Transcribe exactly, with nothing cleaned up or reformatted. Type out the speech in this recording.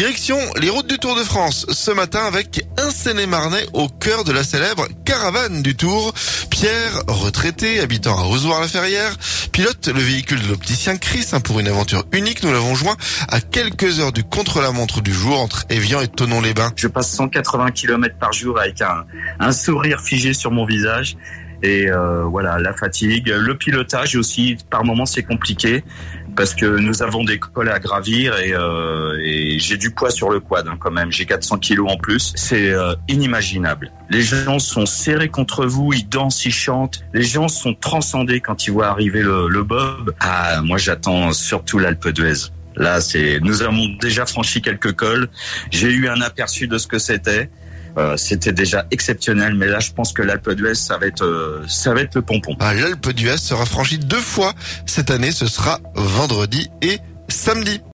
Direction les routes du Tour de France ce matin avec un Seine-et-Marnais au cœur de la célèbre caravane du Tour. Pierre, retraité, habitant à Ozoir-la-Ferrière, pilote le véhicule de l'opticien Chris pour une aventure unique. Nous l'avons joint à quelques heures du contre-la-montre du jour entre Évian et Thonon-les-Bains. Je passe cent quatre-vingts kilomètres par jour avec un, un sourire figé sur mon visage. Et euh, voilà, la fatigue, le pilotage aussi, par moments c'est compliqué parce que nous avons des cols à gravir et, euh, et j'ai du poids sur le quad hein, quand même, j'ai quatre cents kilos en plus, c'est euh, inimaginable. Les gens sont serrés contre vous, ils dansent, ils chantent, les gens sont transcendés quand ils voient arriver le, le bob. Ah, moi j'attends surtout l'Alpe d'Huez. Là, c'est, nous avons déjà franchi quelques cols, j'ai eu un aperçu de ce que c'était. Euh, c'était déjà exceptionnel, mais là je pense que l'Alpe d'Huez ça va être euh, ça va être le pompon. Ah, l'Alpe d'Huez sera franchie deux fois cette année, ce sera vendredi et samedi.